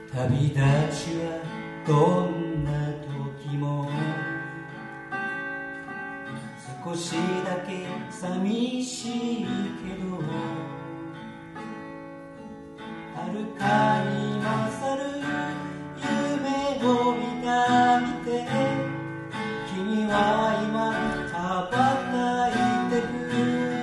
旅立ちはどんな時も少しだけ寂しいけど遥かに勝る夢を抱いて君は今羽ばたいてく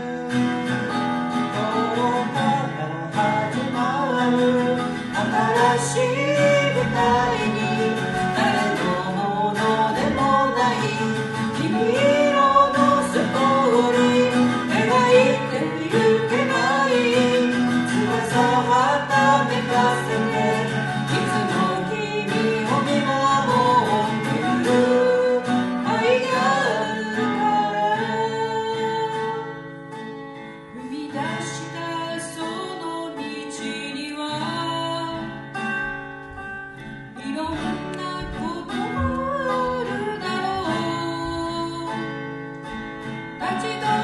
今日から始まる新しい舞台に誰のものでもない君色のストーリー描いてゆけばいい翼はためかせていつも君を見守ってる愛があるから踏み出したその道にはいろんなことがあるだろう立ち止